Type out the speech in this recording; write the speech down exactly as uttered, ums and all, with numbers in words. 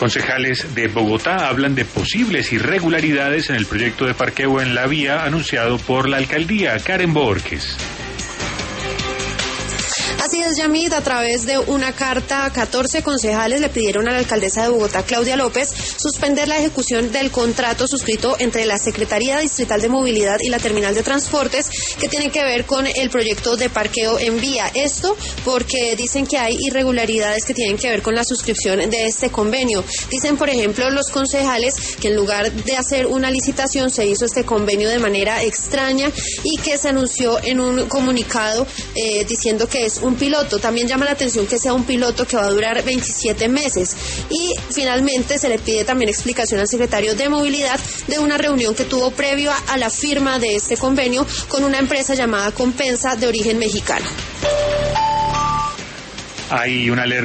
Concejales de Bogotá hablan de posibles irregularidades en el proyecto de parqueo en la vía anunciado por la alcaldía. Karen Borges. Así es, Yamid, a través de una carta, catorce concejales le pidieron a la alcaldesa de Bogotá, Claudia López, suspender la ejecución del contrato suscrito entre la Secretaría Distrital de Movilidad y la Terminal de Transportes, que tiene que ver con el proyecto de parqueo en vía. Esto porque dicen que hay irregularidades que tienen que ver con la suscripción de este convenio. Dicen, por ejemplo, los concejales que en lugar de hacer una licitación se hizo este convenio de manera extraña y que se anunció en un comunicado eh, diciendo que es un piloto. También llama la atención que sea un piloto que va a durar veintisiete meses. Y finalmente se le pide también explicación al secretario de Movilidad de una reunión que tuvo previo a la firma de este convenio con una empresa llamada Compensa de origen mexicano. Hay una alerta